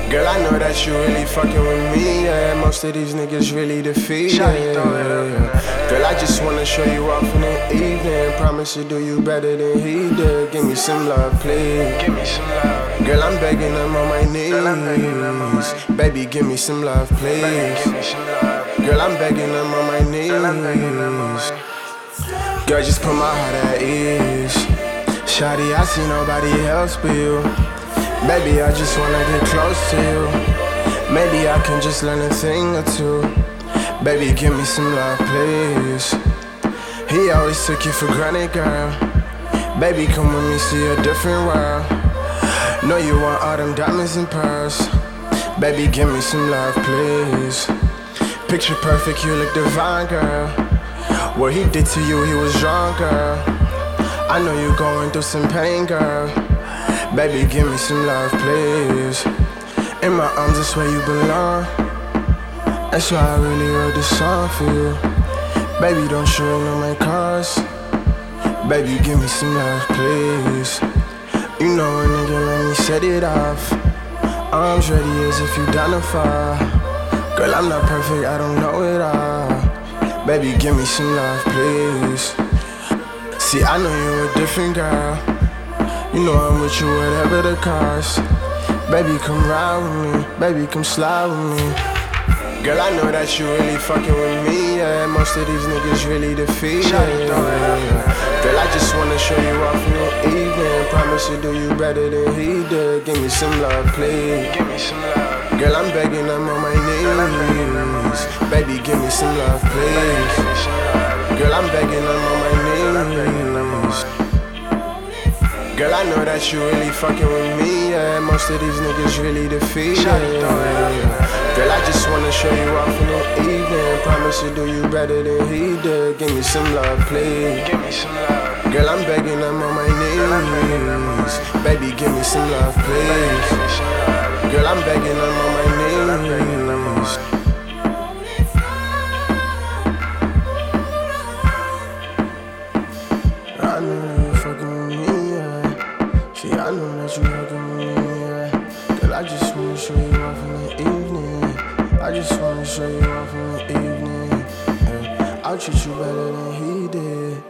Girl, I know that you really fucking with me, yeah. Most of these niggas really defeated, yeah. Girl, I just wanna show you off in the evening. Promise to do you better than he did. Give me some love, please. Give me some love. Girl, I'm begging them on my knees. Baby, give me some love, please. Girl, I'm begging them on my knees. Girl, just put my heart at ease. Shawty, I see nobody else but you. Baby, I just wanna get close to you. Maybe I can just learn a thing or two. Baby, give me some love, please. He always took you for granted, girl. Baby, come with me, see a different world. Know you want all them diamonds and pearls. Baby, give me some love, please. Picture perfect, you look divine, girl. What he did to you, he was wrong, girl. I know you going through some pain, girl. Baby, give me some love, please. In my arms, that's where you belong. That's why I really wrote this song for you. Baby, don't you rain on my cars. Baby, give me some love, please. You know a nigga, let me set it off. Arms ready as if you down to fall. Girl, I'm not perfect, I don't know it all. Baby, give me some love, please. See, I know you're a different girl. You know I'm with you, whatever the cost. Baby, come ride with me. Baby, come slide with me. Girl, I know that you really fucking with me, yeah. Most of these niggas really defeated, yeah. Girl, I just wanna show you off in the evening. Promise to do you better than he did. Give me some love, please. Give me some love. Girl, I'm begging them on my knees. Baby, give me some love, please. Girl, I'm begging them on my knees. Girl, I know that you really fucking with me, yeah. Most of these niggas really defeated, yeah. Girl, I just wanna show you off in the evening. Promise to do you better than he did. Give me some love, please. Give me some love. Girl, I'm begging them on my knees. Baby, give me some love, please. Girl, I'm begging them on my knees. I know you fucking with me, yeah. See, I know that you fucking with me, yeah. Girl, I just wanna show you off in the evening. I just wanna show you off in the evening, yeah. I'll treat you better than he did.